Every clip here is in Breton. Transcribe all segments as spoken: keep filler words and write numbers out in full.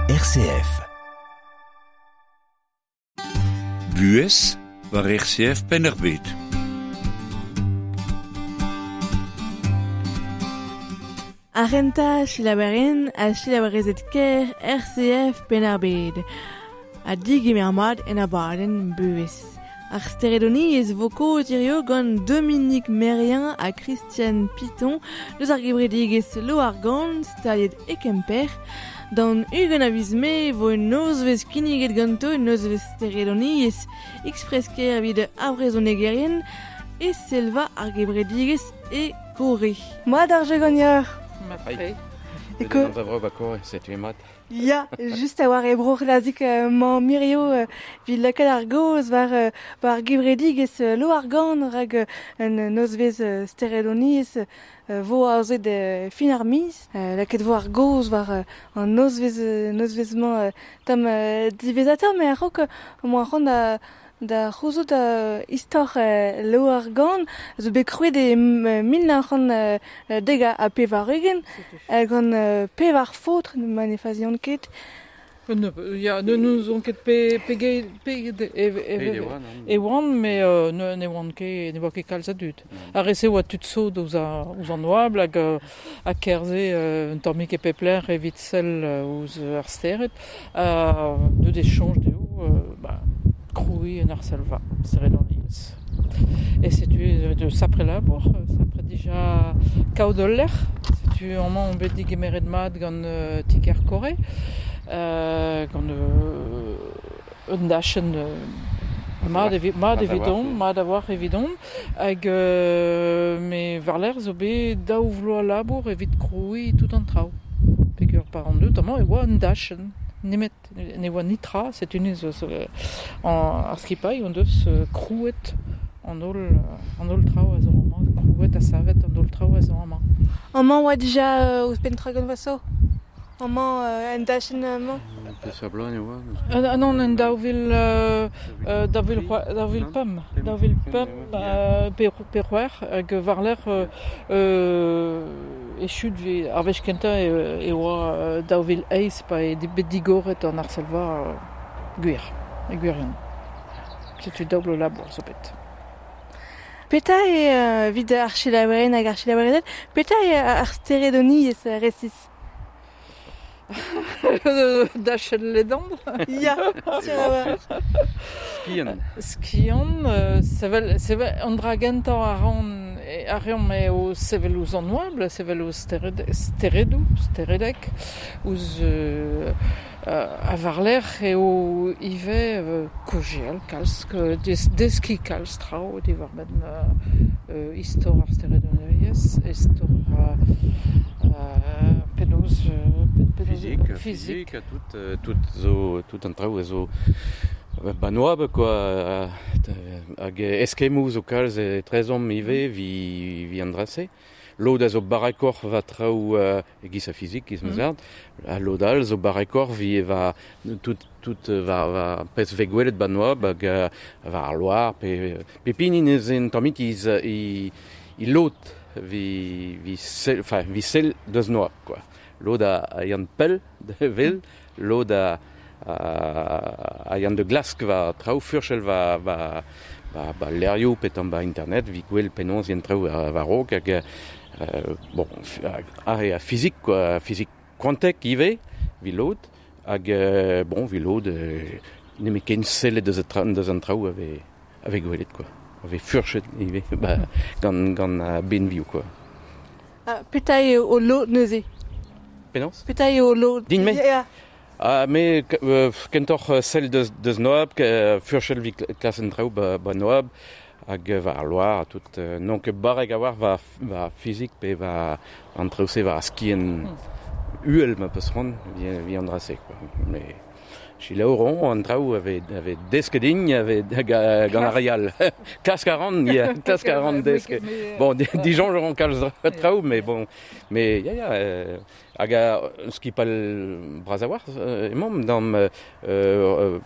R C F. Bues war R C F Pennerbet. Arrenta Chilaberen a Chilaberezet Ker R C F Pennerbet. A digimermad en abaden Bues. Ar steredoni ez voko dirio gant Dominique Merien a Christian Piton eus ar gebredigez lo ar gant staliet ekemper dan ugen a vizme vo en nozvez kiniget ganto en nozvez steredoni ez expresker vid abrezonegérien e selva ar gebredigez e kore. Mat ar jegonier. Matfei. Eko. Nous avons bakor, c'est une mat. Ya, just a war e broch lazik uh, ma mirio uh, vid lakad ar goz war, uh, war gebredig ez uh, lo ar gant rag uh, an uh, nozvez uh, steredoni ez uh, vo a ouzet uh, fin ar mis. Uh, lakad vo ar goz war uh, an nozvez, uh, nozvezman uh, tam uh, divezator, me a rok uh, mo a ron da da c'houzo da istor uh, lo ar gant zo bet krouet e mil na ron uh, dega a pevar egen hag an uh, pevar fotr man e fazion ket. Ja, ne nous on ket pe pe pe e oan mais euh, ne ne oan ke ne oa ket kalz adut. A rese oa tut so ouz a ouz an oabl hag a kerze un tammik e pepler evit sel ouz ar steret a de d'échange de ou bah croui en arselva steredoniez. Et c'est tu de sapre labor, sapre déjà kaudoller, c'est tu en man bet digemeret mat gant uh, tiker kore, euh, gant uh, un dachen uh, mat evi, mat evidon, mat avoir evidon, hag uh, me var l'er zo bet daou vlo a labor evit croui tout an trao. Pegur par an deut, amant e oa un dachen. Nemet, ne oa nitra, c'est une eus en ar skipai, on deus krouet an ol, an ol trao a zo amañ, krouet a savet an ol trao a zo amañ. Amañ oa dija ouz pentragon vaso? Amañ en dachen amañ? Pe sablon e oa. Ah non, en daouvil, daouvil, daouvil pam, daouvil pam, pe c'hwer, hag war l'er e chud vi ar vech kenta e oa daouvil eiz pa e bet digoret an ar selva gwir, e gwirion. Setu daoublo labor zo bet. Peta e uh, vid ar chilaberen hag ar chilaberezet, peta e ar steredoni ez uh, resis? Dachen ledand. Ya, sur a war. Skian. Skian, euh, sevel, sevel, an dragentañ a ran, a reom e o sevel ouz an oabl, sevel o steredou, steredek, ouz euh, a var l'er e o ive euh, kojeal kalz, des, deski kalz trao, di war ben euh, euh, istor ar steredoneriez, istor euh, euh, penaos, euh, Physique, physique, tout, euh, tout, zo, tout an trao zo banoab, quoi, hag eskemo zo kalz e trezom ive vi, vi andrase. Lod a zo barakor va trao uh, e gis a physique, gis meuzard, mm. a lodal zo barakor vi va tout, tout va, va pez vegwelet banoab hag uh, va ar loar, pe, pe pinin ez en tammik iz, i, i lot vi, vi sel, enfin, vi sel deus noab, quoi. Lod a, a yann pell de vel, lod a, a, a yann de glask va trao furchel va, va, va, va lerio petan ba internet, vi gwell penons yann trao a, va rok, hag euh, bon, a, a physique, quoi, physique quantek ive, vi lod, hag euh, bon, vi lod, euh, ne me ken sel deus an trao ave, ave gwellet, quoi. Ave furchet ive, ba, gant, gant uh, ben viu, quoi. Ah, peta e o lod neuze? Penons? Peta e o lod? Din me? Ya. Ah, me uh, kentor sel deus, deus noab, uh, furchel vi klasen trao ba, ba noab, hag va ar loar, tout, uh, non ket barreg a war va, va physique, pe va an traouse va skien mm. uel ma peus ron, vi, vi an drase, quoi. Me, si laoron, an trao ave, ave deske dign, ave gant ar real. Klask a ran, ya, klask a ran deske. Bon, dijon je ran kalz trao, mais bon, mais ya, ya, euh, hag a skipal braz a war, euh, emam, d'am euh, euh,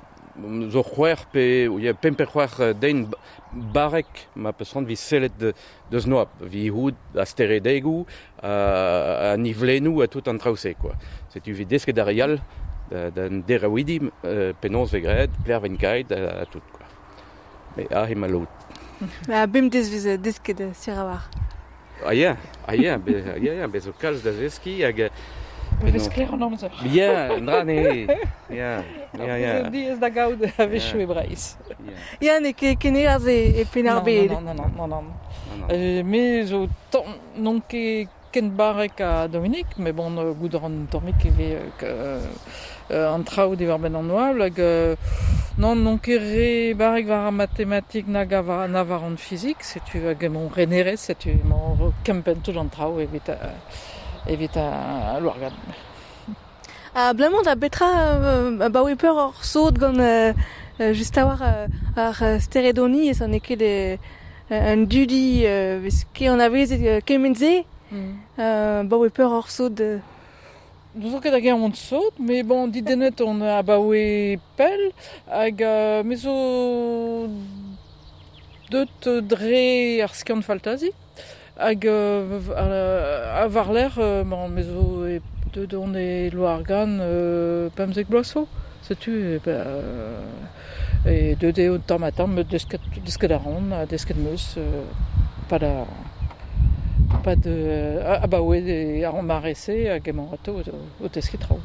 zo c'hwer pe, ou ya pemper c'hwer dein barek ma peus ran vi sellet de, deus noab, vi houd a steredegou, a, a nivlenou a tout an traouse, quoi. Setu vi deske da real, d'un derawidi euh, penons vegred, plaire venkaid à tout quoi. Mais ah et malot. Ma bim des viz desket sirawar. Ah yeah, ah yeah, be yeah, yeah, bez o kalz da zeski hag We vez kler an amzer. yeah, ndra ne. Yeah, yeah, yeah. Diez da gaout a vez e breiz. Ya ne ket kene az e penarbet. Non, non, non, non, non. Euh, mais zo non ket ken barek a Dominique, mais bon, euh, goudron tormik eve euh, euh, an traoù di war ben an oabl, hag euh, non, non ket re barek war a matematik nag a var, na var an fizik, setu hag mon renere, setu mon kempen tout an traoù evit a, evit a, a loargad. A blamant a betra uh, ba oe peur or saut gant uh, uh, just a war uh, ar uh, steredoni ez an eket uh, un dudi uh, vez ke an avez uh, kemenze mm. uh, ba oe peur or saut uh. Nous ket hag an saut, mais bon, dit denet on a ba oe pel, hag uh, mezo deut dre ar skiant faltazi, hag uh, a, a var l'air, uh, bon, mezo e de don e loargan euh, pemzek bloaso, setu, euh, et de de temps matin, me desket desket a ron, desket meus, euh, pas da, pas de, ah, ah bah ouais, a ron marese, a gemant rato o desket trao.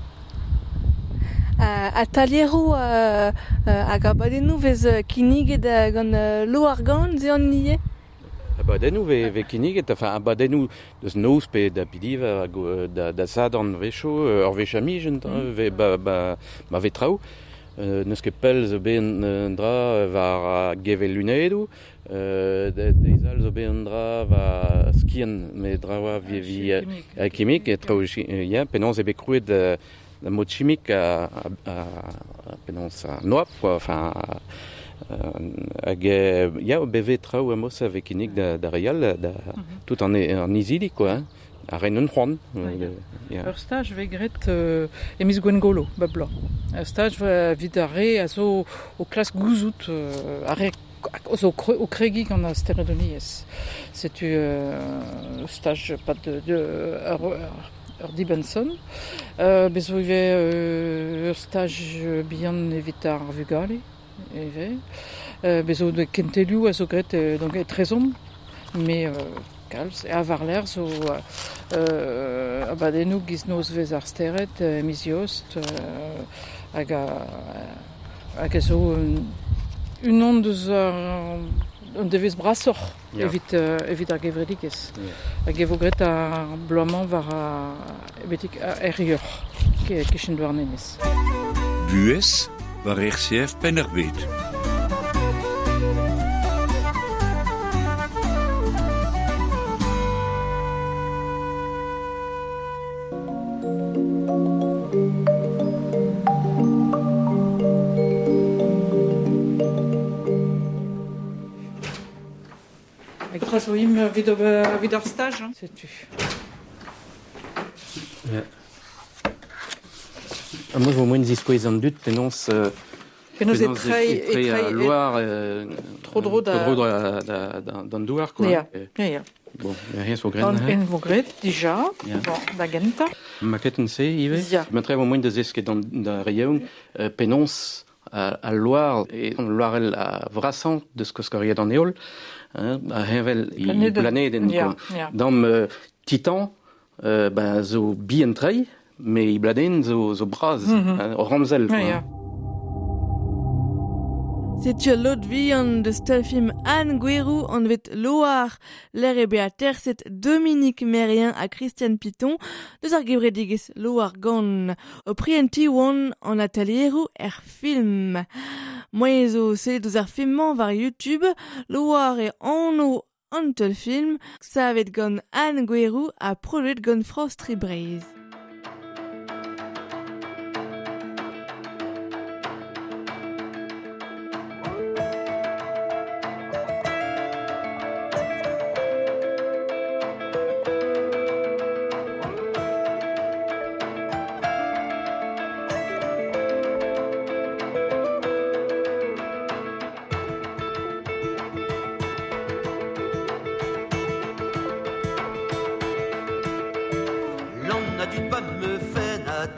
A, a talierou uh, uh, hag a badennou vez uh, kiniget uh, gant uh, loargan ze an nie? Abadennou ve, ve kiniget, enfin abadennou deus noz pe da pidiva da, da sad an vecho, ur vechami jent, mm. ve, ba, ba, ba ve traoù. Uh, neus ket pel zo ben uh, dra var gevel lunedou, uh, deizal zo ben dra va skian me drawa vi vi a kimik, et traoù, ya, penons ebe krouet da, da mod chimik a, a, a, a penons a noap, quoi, enfin, a, Uh, hag ya o beve traoù amos a vekinik da, da real da, mm-hmm. tout an, an izili quoi hein? A ren un c'hoant uh, yeah. Ur stage vegret uh, emiz Gwengolo babla ur stage va vid a re a zo o klas gouzout uh, a re zo o kregi gant a steredoniez setu uh, stage pat de, de ur, ur Dibenson uh, bezo ive uh, ur stage bihan evit ar vugale eve, euh, bezo de kentelou a zo gret euh, donc et trezom, mais euh, kalz, e a var l'air zo euh, abadennou giz noz vez ar steret, euh, miz yost, euh, hag a, hag a zo un on deus ar, un devez brasor, yeah. evit, uh, evit ar gevredigez. Yeah. Hag evo gret ar bloamant var a, ebetik a erior, ke ken doar nemez. Bues war R C F Pennerbet. Hag trazo im vid, vid ar stage, hein, setu. Yeah. Ah, moi, je vois moins des histoires en dut, penons. Euh, penons e trei, e trei loar. Euh, trop dro da. Trop dro da, d'an douar, quoi. Ja, ja, ja. Bon, rien sur gren. Dan en vo gret, dija, yeah. Bon, da genta. Maquetten se, Yves. Ja. Je mettrais au moins des esques dans da reioun, euh, penons à, à loar, et loar el a vrassant de ce que ce qu'il y a dans Néol, hein, à Hevel, il planait den, ja, ja. Dans euh, Titan, euh, ben, zo bien trei, mais il bladen zo, zo braz, mm-hmm. hein, au Ramsel. Ja, ja. Setu lot vihan de stel film Anne Guérou an vet loar l'er ebe a terset Dominique Merien a Christian Piton deus ar gebredigez loar gant o prienti oan an atelierou er film. Moe zo selet deus ar filmman var YouTube, loar e anno an tel film, savet gant Anne Guérou a projet gant Frost Rebreiz. L'on a du pas me fait na tenne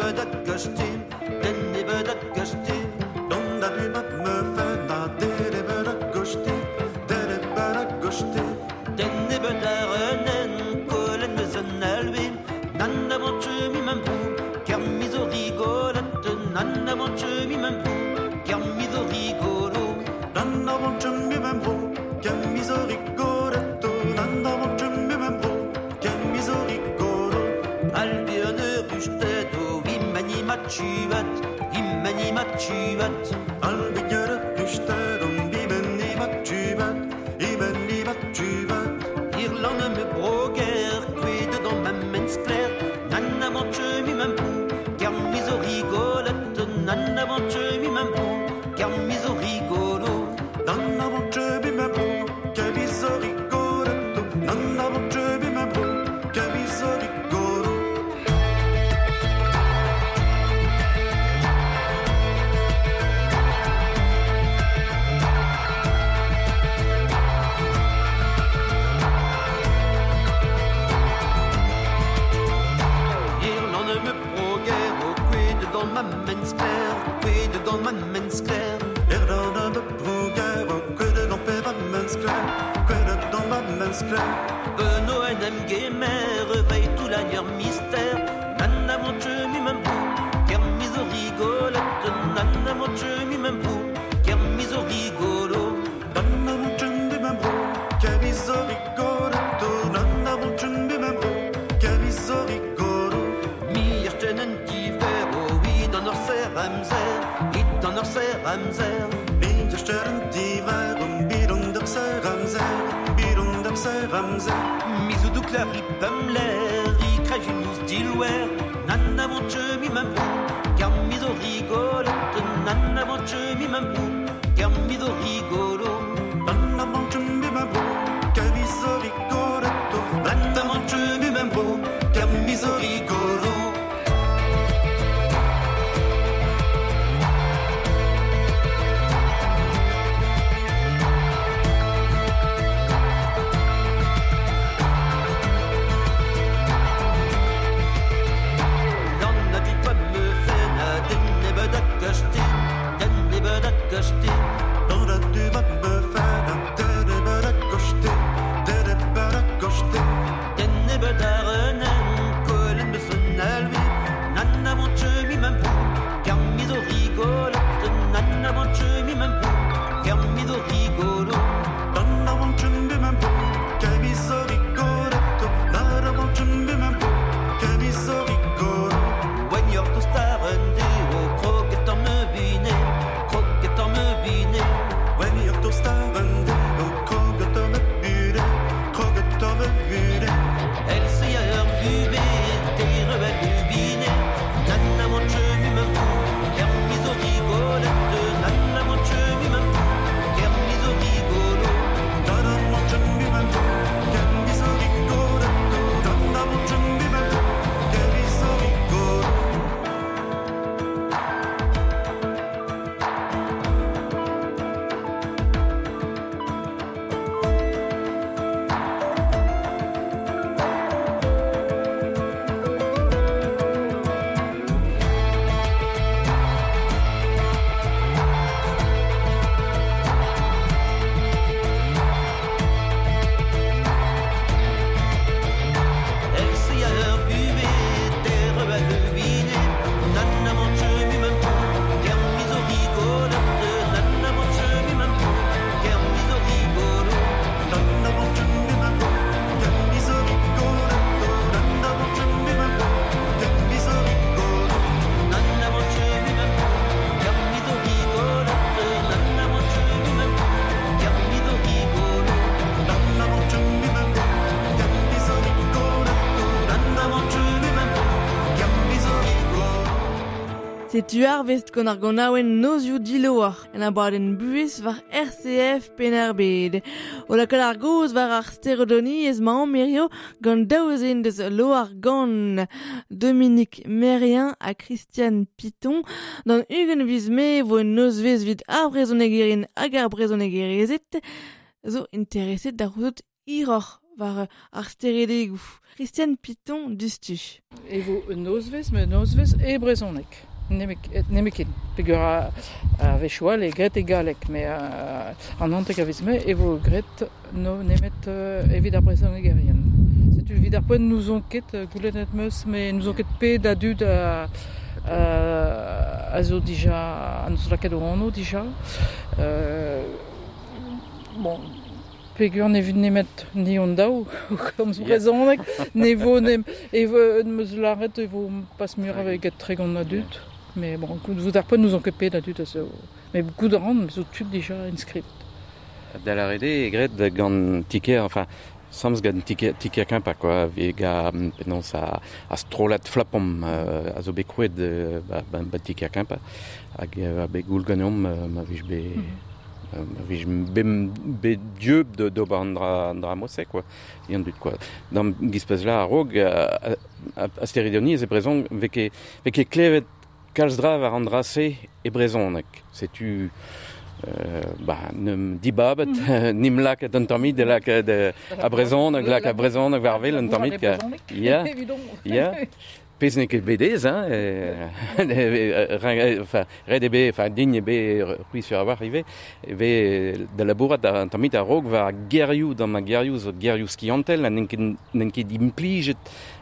C'est tu arvest kon ar gonaouen nozioù diloar en abadenn buez war R C F penerbed. O lakal ar goz war ar steredoni ez ma Mirio gant daouzen deus lo ar gant Dominique Merien a Christian Piton dan ugen viz me vo en nozvez vid ar brezonegerin hag ar brezonegerezet zo intereset da rouzot iror war ar steredegou. Christian Piton dustu. E vo un nozvez, me nozvez e brezonek. Nemekin. Pegur a, a vechoal e gret e galek, me a, an antek a vez me, e vo gret no nemet uh, evit ar brezonek erien. Setu vid ar poen nous on ket uh, goulenet meus, me nous on ket pe da dud a, a, a zo dija, a nous laket o anno dija. Uh, bon, pegur ne vid nemet ni on daou, comme yeah. brezonek, ne vo nem, e vo meus laret e vo pas mur avec get tregon a dud. Mais bon, vous n'avez pas nous occuper là-dessus, mais beaucoup de rendre, mais au-dessus déjà inscrit. Dans la R D, gret de gan ticket, enfin, sans gan ticket, ticket qu'un pas quoi, vega, non ça, à strolat flapom, à zo bekoued, bah, bah, ticket qu'un pas, à begul ganom, ma vich be, ma vich be, be dieu de d'obandra, d'ra mosse quoi, y en doute quoi. Dans gispez là, à Rogue, à Stérédonie, c'est présent, veke, veke clevet. Kalsdra var andrase e brezonek. Setu euh, bah, nem dibabet, mm. nim lak et un tamid de lak de a brezonek, lak a brezonek var vel un tamid ka. Ya, ya. Pez ne ket bedez, hein. Enfin, red ebe, enfin, digne ebe, rui sur avoir arrivé, ebe de la bourrat un tamid a rog var gerioù dans ma gerioù, zo gerioù skiantel, n'en ket impliget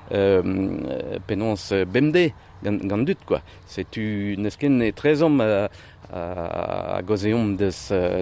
euh, penons bemde. Gant dut, quoi. C'est une esken est très homme à, à, à gozeom de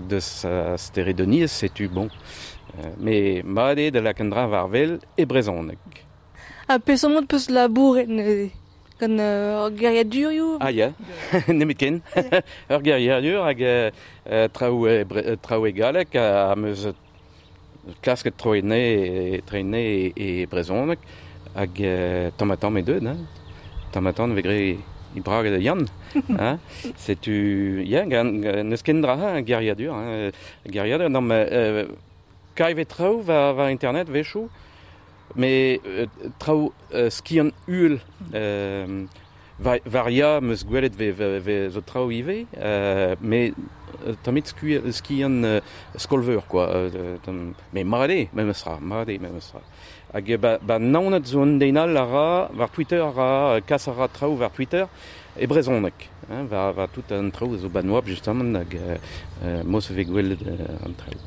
ce stérédonies, c'est tu bon. Euh, mais made de la kendra varvel et brezonek. Ah, pesomont peus labour kan ur geriadur. Ah, ya. Nemet ken. Ur geriadur hag traoù e galek a meus klasket troene et traene et brezonek hag tomatam e deud, hein. Tamatan vegre i brag de Yann, hein, c'est tu ja ne skendra un geriadur, hein, geriadur non mais euh, kaive trau va va internet vechou, mais euh, trau euh, skian ul euh, va varia meus gwelet ve ve, ve zo trau ive, euh, mais tamit skian euh, skolver quoi, euh, mais marade même sera, marade même sera. Hag ba, ba naonet zo un deinal ara, var Twitter ara, kas ara trao var Twitter, e brezonek. Hein, va, va tout un trao zo banoab, justement, hag euh, mos ve gwell euh, an trao.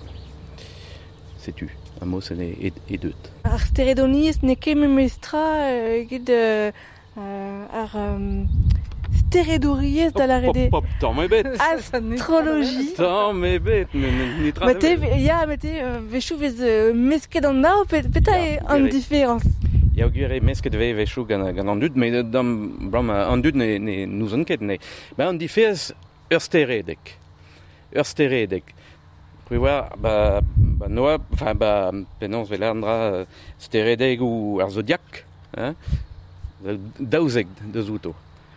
C'est tu, un mos e, e, e deut. Ar steredonies ne ket memestra euh, gid euh, ar um, steredoriez da la R D. Pop, pop, tamm e bet. Astrologie. Tamm e bet, ni tra. Mete, ya, mete, vechou vez mesket an nao, peta e an diference. Ya gure mesket ve vechou gant an dud, mais dam, bram, an dud ne, ne nous an ket, ne. Ben an diference ur steredek. Ur steredek. Preoar, ba, ba noa, enfin, ba, penons vel andra steredek ou ar zodiac, hein, daouzek de zouto.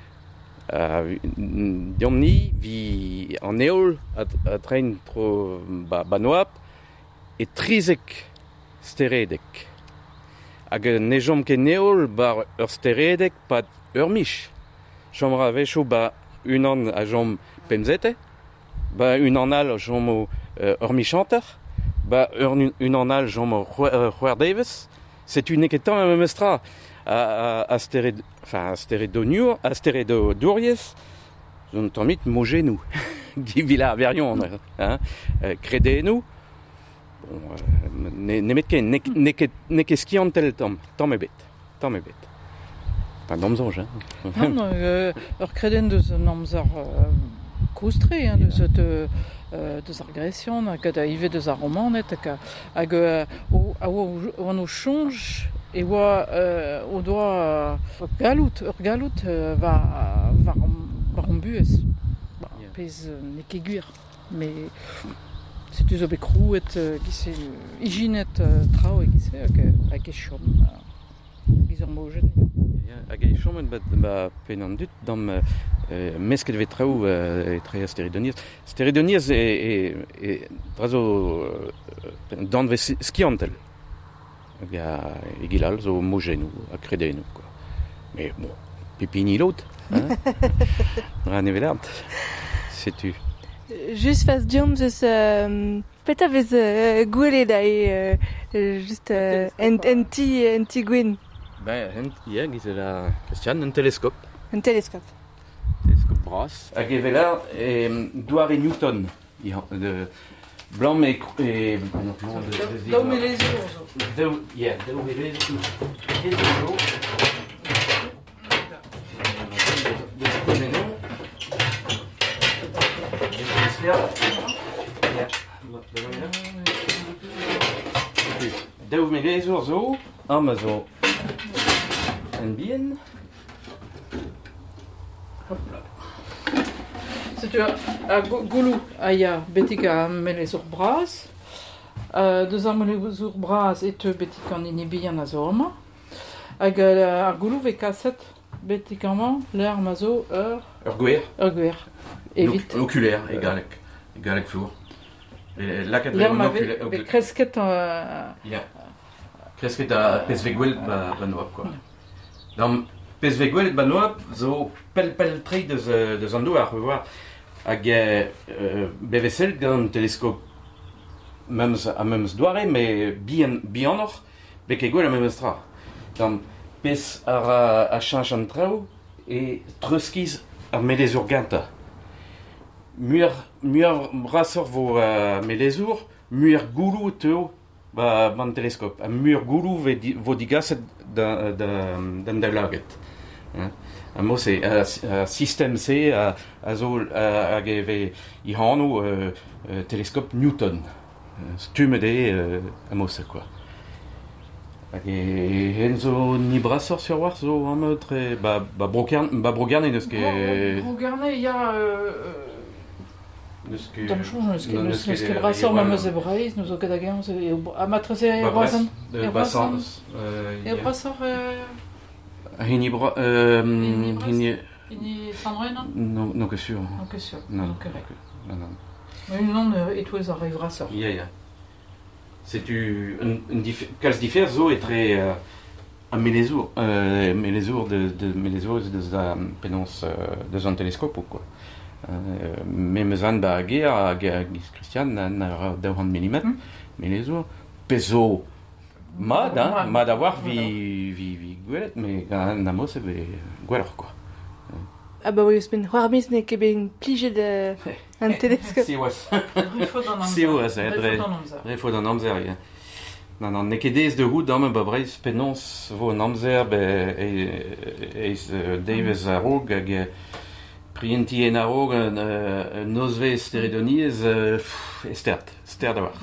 Uh, Diom ni, vi an eol a, a train tro ba, banoap e trizek steredek. Hag ne jom ket neol bar ur steredek pat ur mich. Chomra vechou ba un an a jom pemzete, ba un an al jom o uh, ur michanter, ba ur un an al jom o c'hwer Davis. C'est une eketan a memestra. A, a, a stéréd, enfin a stérédoniur, a stérédodouriez, zon tamit moje nous, givila averion, hein, euh, crédé nous, bon, euh, ne, ne met ken, ne, ne, ne ket skiant tel tam, tam e bet, tam e bet. Enfin, namzange, hein. Non, euh, ur kreden deus namzar euh, koustre, hein, de cette euh, deus ar gresion, hag da ive deus ar romanet, hag euh, o, a oa o an o chanj, e oa euh, o doa uh, galout, ur galout uh, va, va, va an buez. Ba, yeah. Pez uh, ne ket gwir, mais c'est tu zo bet krouet uh, gise uh, ijinet uh, trao e gise hag hag e chom uh, giz ur mojen. Hag e chom ba, ba pen an dut dam uh, mesket vet trao uh, e tre steredoniez. Steredoniez e, e, e drazo uh, dan ve skiantel. Hag a egilal zo mojenou, a kredenou, quoi. Mais bon, pepini l'autre, hein. Ra nevelard, c'est tu. Just fast diom eus euh, peta vez euh, gwelet a e euh, just euh, en, en ti en ti gwin. Ben, yeah, giz la Christian, un teleskop. Un teleskop. Teleskop bras. Hag e velar, e douar e Newton. De blanc e... e Daou me les ours. Daou, yeah, daou me les ours. E zo. Daou me les ours zo, am zo. En bien. Hop là. Si tu as à Goulou, aya betik a melez ur bras, euh, deus ar melez ur bras et te betik an inibian a zo ama, hag euh, ar Goulou ve kaset betik amañ l'er ma zo ur... Ur gwer. Ur gwer, evit. L'oculaire, e galek. E galek flour. L'er ma ve, ve kresket... Euh... Yeah. Kresket a pezve gwell ba, ba noab, quoi. Dan pezve gwell ba noab, zo pel-pel tre deus, deus an douar, voir. Hag euh, bevesel gant teleskop mems a mems doare, me bihan bihanoc'h, beke gwell a mems tra. Dan pez ar a, a chanj an traoù e treuskiz ar melez ur ganta. Muir, muir brasor vo uh, melez ur, muir goulou teo ba, ban teleskop. A muir goulou ve di, vo digaset d'an da laget. Hein? A mo se a, a système C a, a zo hag e ve i hanou euh, euh, teleskop Newton. Euh, Stumede euh, a mo se, quoi. Hag e hen zo ni brasor sur war zo am tre ba ba brokern ba brokern neus ket Brokerne ya neus ket tam chou neus ket neus ket brasor ma meus e breiz nous o ket hag a matrese e roazan e roazan e brasor hini bra hini hini sandren non non que sûr non que sûr non non non non mais non et tous ar brasor ya ya c'est tu un kalz differ zo e tre uh, a melezour euh, melezour de de melezour de a penons de un teleskop quoi euh, même zan da ger a Christian na deux cents millimètres melezour peso mad hein mad a war vi vi vi gwelet mais na mo se be gwelor quoi. Ah bah oui, c'est war mis ne ket ben plige de un teleskop. Si was. Refo d'an amzer. Si was, refo d'an amzer, ya. Nan nan nekedez de hout dame ba breiz penons vo an amzer be eis Davis a rog hag prienti en a rog an nozve steredoniez estert, estert da war.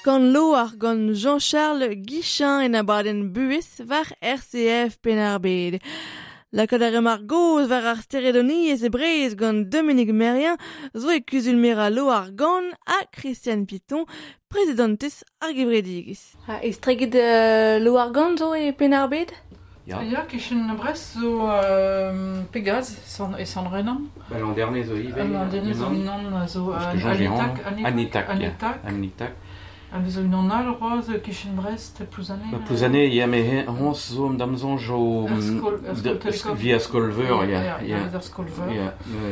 Gant lo ar gant Jean-Charles Guichin en abadenn buez war R C F Penarbed. La kadar mar goz war ar steredoniez e brez gant Dominique Merien zo e kuzulmera lo ar gant a Christian Piton, prezidentez ar gevredigis. Ha, e stregit uh, lo ar gant zo e Penarbed? Ja, ja Kichen Brest zo euh, Pegaz san, e san renan. Ba, l'an dernier zo ive. L'an dernier zo inan zo Anitak. Anitak, Anitak. Anitak. An zo inan al roz Kichen Brest pluzané. Ba, pluzané, ya me hons zo am damzon jo via skolveur. Ja, ja, ja, skolveur. Ja,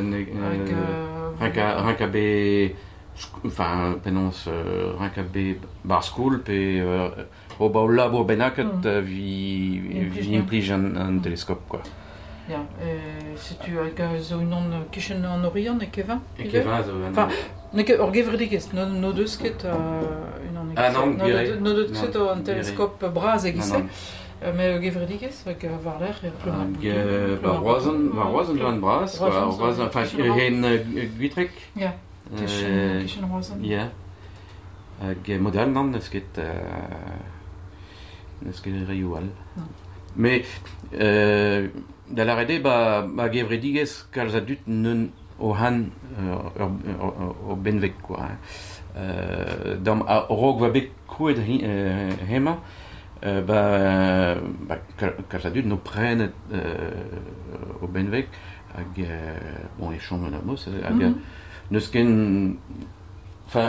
rank a be, enfin, penons, rank a be bar skol, pe o ba o labo benaket vi implij an teleskop, quoi. Ja, setu hag zo unan Kichen an Orient e kevin? E kevin zo. Enfin, neke ur gevredigez, no deus ket unan e Ah non, gire. No deus ket an teleskop braz egise. Me gevredigez, hag war l'er e pleumar. Ba roazan, ba roazan joan braz, ba roazan, enfin, ren guitrek. Ja, Kichen roazan. Ja. Hag modal nan, neus ket... neus ket rioal. Me, euh, da la rede, ba, ba gevredigez kalz a dut neun o han euh, o benvek, quoi. Euh, dam a rog va bet kouet euh, hema, euh, ba, ba kalz a dut no prenet euh, o benvek, hag, euh, bon, e chom an amos, hag, mm-hmm. neus ken... Enfin,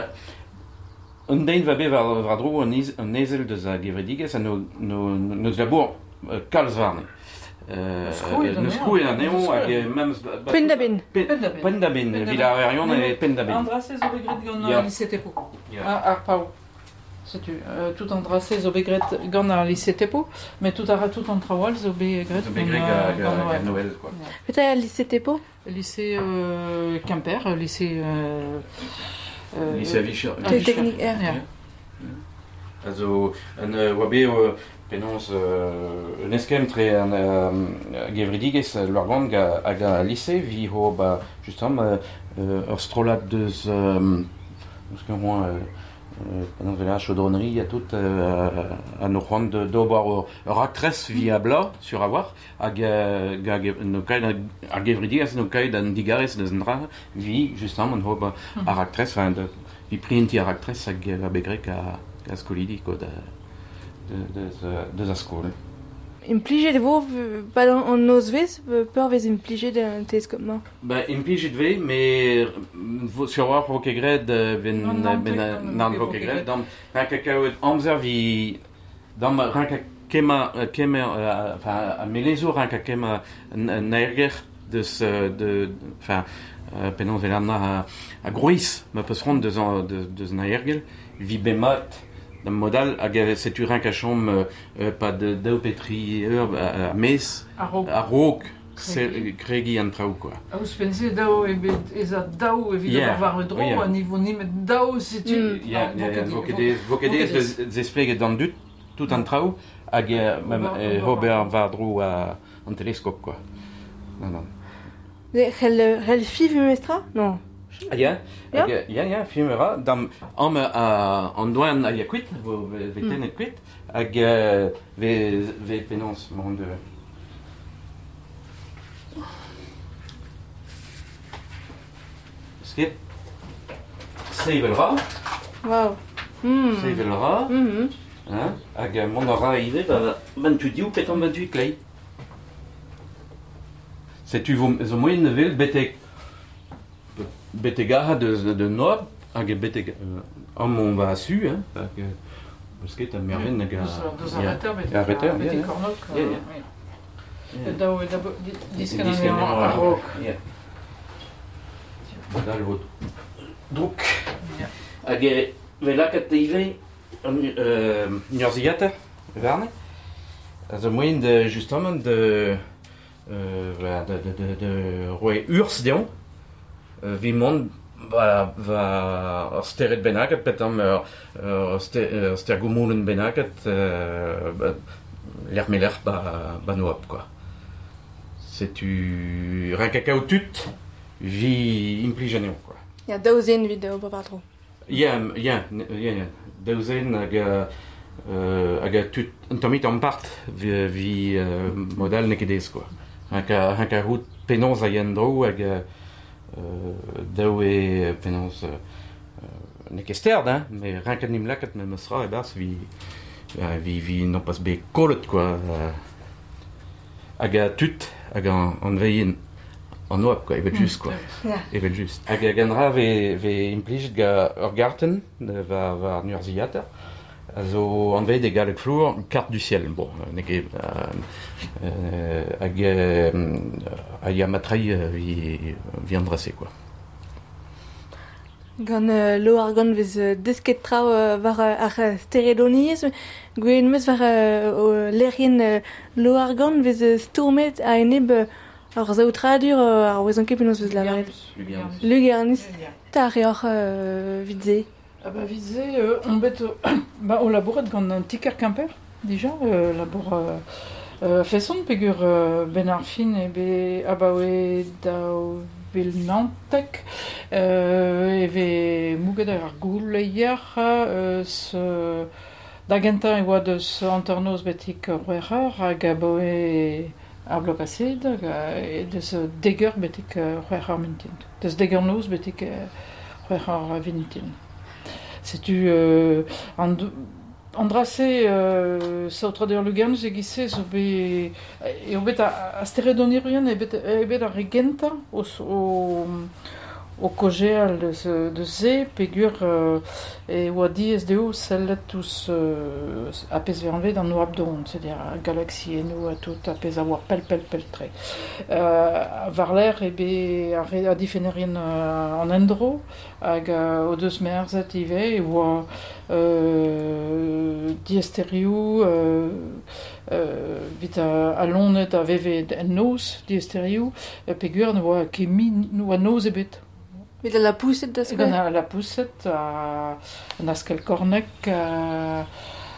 un dein va bet var, var dro an, iz, an ezel deus a gevredigez, a no, no, neus labour uh, kalz varne. Neus kouet an eo, hag mem... Pendabin. Pendabin, Villa Averion e Pendabin. Andrasez o begret gant ar licetepo. Ar pao. Setu, tout andrasez zo begret gant ar licetepo, met tout ar tout an trawal zo begret gant Noël, quoi. Petra ar licetepo? Lycée Quimper, lycée... Lycée Avichar. Technique, ja. Also, an oa be... Penons, euh, neskem tre an uh, gevredigez l'ar gant hag a lycée vi ho ba justam uh, uh, ur strolat deus um, eus ket moa uh, penons vela chaudronnerie a tout uh, an ur c'hoant d'ober ur actress vi a bla sur a war hag uh, no kaid ar gevredigez no kaid an digarez deus an dra vi justam an ho ba ar actress vi prienti ar actress hag a begrek a, a skolidi ko da deus a skol. Implijet vo, bad an noz vez, peur vez implijet an teleskop ma? Ba, implijet ve, me sur war vo kegred ven nan vo kegred, dam rank a kaout amzer vi, dam rank a kema, kema, enfin, a melezo rank a kema naerger deus, de, enfin, penan vel an a groiz, ma peus rond deus naergel, vi bemat, dam modal, hag setu rank a chom euh, pa de dao petri ur a, a mes, a rog, kregi an traoù, quoi. A ouz pense dao e ez a dao evit yeah. War var dro, yeah. A niveau nimet dao setu... Mm. Ja, vokedez deus espreget an dut, tout an traoù, hag Robert var dro an teleskop, quoi. Non, non. Rel fi vumestra? Non. Ah, ja, ja, ja, ja, filmera, dam am an douan a ya kuit, vo veten et kuit, hag ve ve penons mont de... Sket, seivelra. Wow. Seivelra, hag mont a ra ive, ba vingt-huit diou, petan vingt-huit klei. Setu zo moyen nevel betek betega de de noab hag betega am on va su hein hag parce que ta merveille n'a pas deux arrêteurs betega cornoc ja dao dao discan a rock ja modal rot donc hag vela kat ive euh nyorziata verne as a moyen de justement de euh de de de roi urs deon vi mont va va ar steret benaket petam ur stergomoulen benaket l'er meler ba ba noab, quoi. Setu rank a kaout tut vi implijaneo, quoi. Ya daouzien vid o bavardro. Ya, ya, ya, ya. deuzen hag euh, hag tut un tomit en part vi, vi euh, modal nekedez quoi. Hag a, hag a rout penons a yendro hag euh, daou e penons euh, nekesterd, hein, mais rien qu'à nim lakat me mesra e bas vi uh, vi vi non pas be kollet quoi. Uh, hag a tut hag an, an veien an oap quoi, evet just quoi. Ja. Evet just. Hag a gandra ve, ve implicit ga ur garten va, va ar nuarziata. Also an veit e galleg flour, carte du ciel. Bon, neke uh, uh, hag uh, a ya matrai uh, vi, vi andrase quoi. Gant uh, lo ar gant vez uh, desket trao uh, war uh, ar uh, stereodonisme, gwen meus war uh, lerien uh, lo ar gant vez uh, stourmet a eneb uh, ar zaou tradur uh, ar wezan ket penaos vez la varet. Lugernus. Lugernus. Ta re ar uh, vidze. Ah bah vidze, euh, on bet euh, bah au labouret gant un tiker Quimper déjà euh, labour euh, euh, fesson pegur euh, ben ar fin e be abawe daou vel Nantek euh, eve mouget ar gouleier euh, ce da genta e oa deus anternoz betik rouerar hag abawe ar blok asid hag e deus deger betik rouerar mintin. Deus deger noz betik rouerar vintin. C'est-tu euh, and, andrase euh, sautrader Lugernus egise zo be e obet a, a steredonirien e bet, e bet a regenta o, o, o kogeal de, de ze pegur euh, e oa diez deo sellet tous euh, apes veranvet an oab don, c'est-à-dire a galaxie eno a tout apes a war pel pel pel tre. Euh, var l'air e be a, a difenerien uh, an endro hag uh, o deus merzet ive e oa euh, diesterioù euh, euh, vit a, a lonet a veve en noz diesterioù e pegur ne oa kemi oa noz ebet. Met la pousset da skol. Gant a la pousset a an askel kornek a,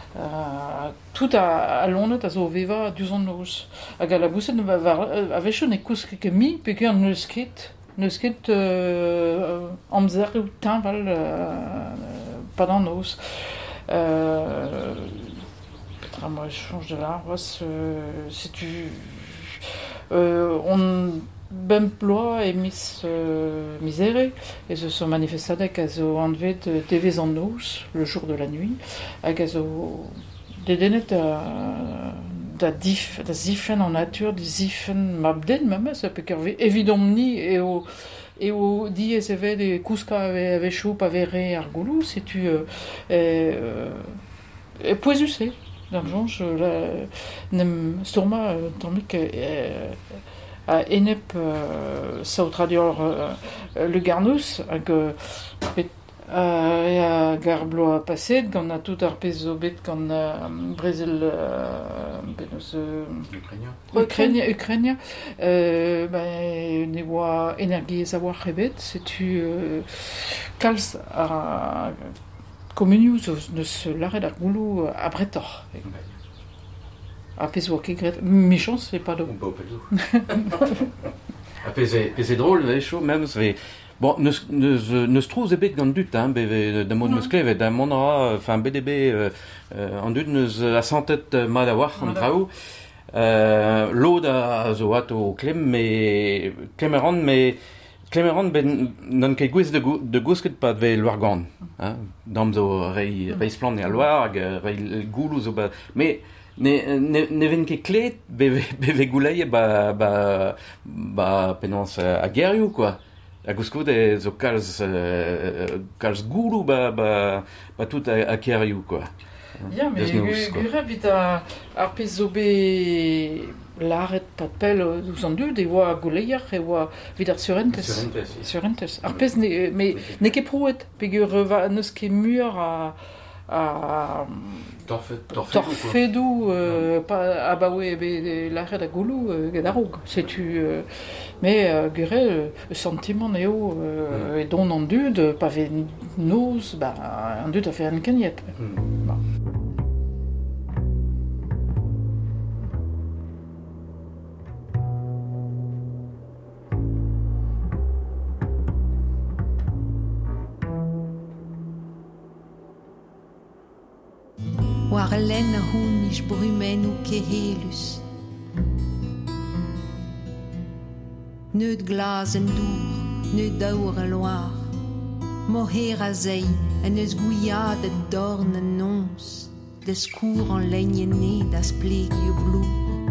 a tout a, a lonet a zo veva duzon noz. Hag a la pousset a vechon e kousk kemi pegur neus ket neus ket euh, amzer ou tinval euh, pas noz. Euh, Petra, moi je change de là. Euh, si tu euh, on bemploa e mis euh, misere et se sont manifestadek a zo anvet de devez en noz le jour de la nuit hag a zo dedenet da da dif da zifen en nature di zifen mabden mama ça peut curver évidemment ni et au et au dies evet de kouska ave choup avere ar goulou si tu euh, euh, euh, poisuse dans le genre je la nem storma tomik euh, a enep euh, sautradior euh, Lugernus hag euh, Uh, e a garblo a paset gant a tout ar pez zo bet gant uh, Brésil uh, benos uh, Ukraine Ukraine euh, bah, ne oa energiez a war rebet setu uh, kalz a komunioù zo neus laret ar goulou a bretor a pez oa kegret méchant c'est pas do a pez e drôle ne chaud même c'est bon, neus, neus, neus trouz ebet gant dut, hein, beve da mod neus klevet, da monra, enfin, B D B, euh, euh, an dut neus a santet mad a war an traoù, euh, l'od a zo at o klem, me, klemeran, me, klemeran ben, n'an ket gwez de, de gousket pat ve loargan, hein, dam zo rei, rei splan e a loar, hag rei goulou zo ba, me, Ne, ne, ne ven ket klet, beve, beve gouleie, ba, ba, ba, penans a gerioù, quoi. A gouskout e zo kalz, euh, kalz goulou ba, ba, ba tout a, a kerioù, quoi. Ya, mais gure vit a ar pez zo be laret pat pel ouz an dud e oa gouleier e oa vid ar surentez. Surentez, si. Surentez. Ar pez ne, me, ne ket prouet, pegur va neus ket mur a... a torfedou euh, pa abawe be laret a goulou euh, gedaroug c'est tu euh, mais euh, gure euh, le sentiment neo euh, mm. et don an dud pa ve noz ba an dud a fait an keniet mm. bah. war len a húnis brumen ou kehelus. Neud glas en dour, neud daour a loir. Moher a zei, en eus gouiad et dorn en nons, des cour en leignené das plegio blou.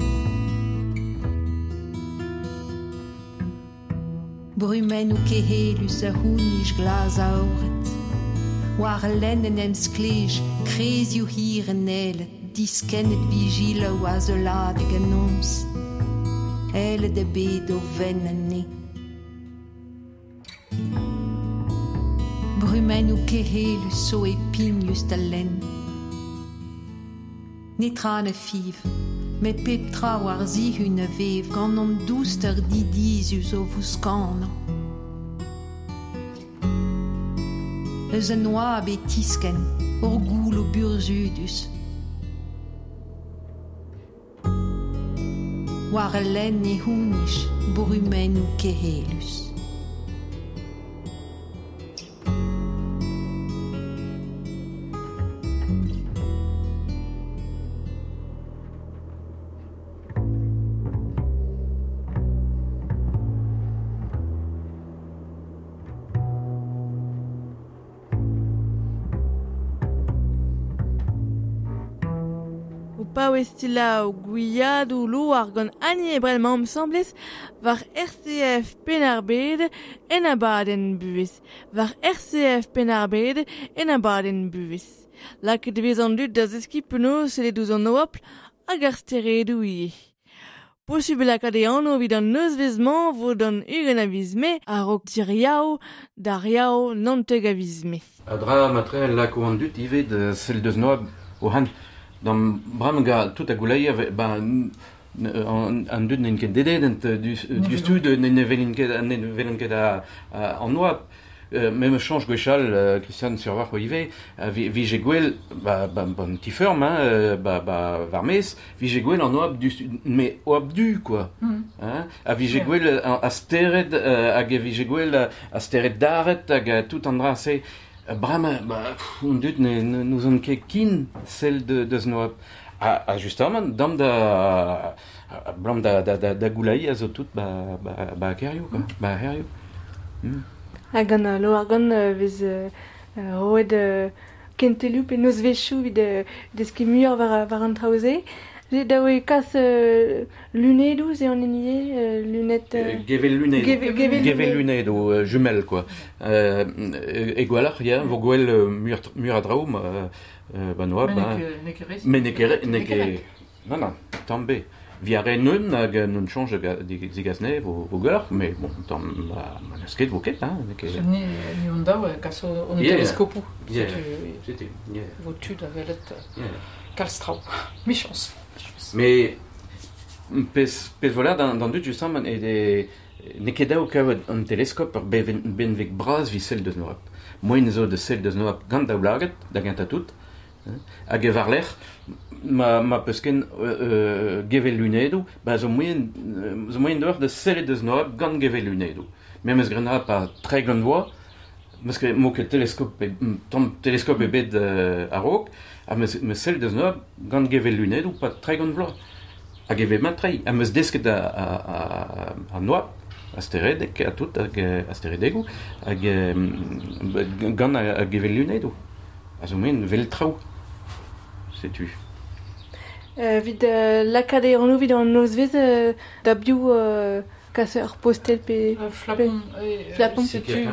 Brumen ou kehelus a húnis glas a auret. War len en em sklej, krezioù hir en elet, diskennet vigila ou azolad eg annons. Elle de bed o ven an ne. Brumen ou kehelus so epin just a len. Netra ne fiv, me pep tra war zi hun a vev, gant an douster didizus o vouskano. Eus an oa betisken, ur goul o burzudus. War a len e húnis, brumen ou kehelus. Pa westila o gouiad ou lo ar gant ani e brel mamm semblez var R C F Penarbed en abaden buez. Var R C F Penarbed en abaden buez. Lak e devez an dud da zeski peno se le douz an oapl hag ar steredou ie. Possible a kade anno vid an neus vezman vod an ugen a vizme a rok diriao, dariao, nanteg a vizme. A dra matre lak o an dud ived sel deus noab o han. Dan bram ga tout a goulaia ba an dud n'en ket dedet du stud n'en velen ket an oab. Me me change gwechal Christian Survar o ive vi je gwell ba ban tifeurm ba varmez vi je gwell an oab du me oab du quoi. A vi je gwell a steret hag vi je gwell a steret daret hag tout an dra se Brama, bah, on dut ne nous on ket kin celle de de znoab. A, a justement, dam da blam da da da da goulaï a zo tout ba ba ba kerio quoi, ba herio. Hag an lo ar gant vez roed kentelu pe neus vechou vid deus ket muioc'h war war an traoze. Daou e kas lunedou ze an enie lunettes Gevel lunedo. Gevel lunedo, jumel quoi. E gwalac'h ya, vo gwell mur a draoum ba noab. Men ne ket ne ket non non, tambe. Vi a re neun hag non change zigazne vo gwalac'h, mais bon, tam ma nasket vo ket hein. Ni ni on daou kas on teleskopou. C'était. Vo tud a velet kalstrau. Mi chance. Mais pez pez voilà dans dans dud justement et des ne ket daou kavet an teleskop ur ben vek braz vi sel deus noab. Moin zo de sel deus noab gant daou laget da gant a tout. Hag e var lec'h ma ma peusken gevel lunedo, ba zo moyen zo moyen d'or de sel deus noab gant gevel lunedo. Même eus grena pa tre gant voa, parce que mo ket teleskop tom teleskop e bet a rok. A me sel deus noab gant gevel lunedo pa tre gant vloaz. Hag e vez mat trei. A meus desket a noab, a steredek, a tout, hag a steredegou, hag gant a gevel lunedo. A zo men vel traoù. Setu. Vid lakade an vid an neus vez da biou kas ur postel pe... Flapon. Flapon. Setu.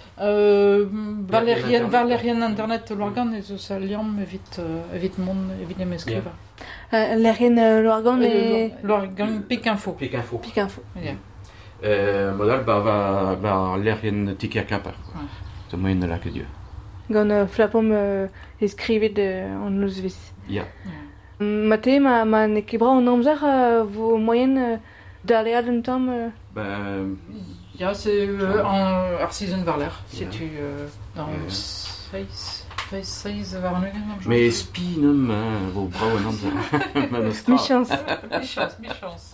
Valérien Valérien internet l'organe et ça liam evit evit mon evit em escriva. Valérien l'organe et l'organe pic info. Pic info. Pic info. Euh modal ba va va Valérien tikia camper. C'est moyen de la que Dieu. Gant flapom escrivet an neus vez. Ya. Mate ma ma ne ket bra an amzer vo moyen d'alead un tamm. Bah Ja, c'est euh, en Artisan Varler. C'est tu euh, dans seize seize Varner. Mais spi non, vos bras ou non. Mi chance. Mi chance, mi chance.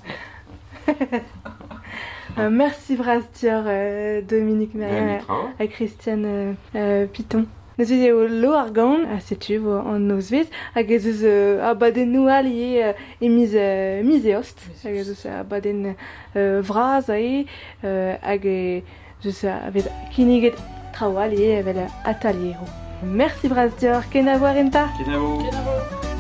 euh, merci Brastier, euh, Dominique Maria et Christiane euh, Piton. Neus eo lo ar gant, a setu an noz vez, hag ez eus uh, abadenn noual ie uh, e miz, uh, miz e ost, hag ez eus abadenn uh, vraz a e, uh, hag eus avet kiniget traoal ie evel ataliero. Merci braz dior, ken a voir enta. Ken a vo. Ken a vo.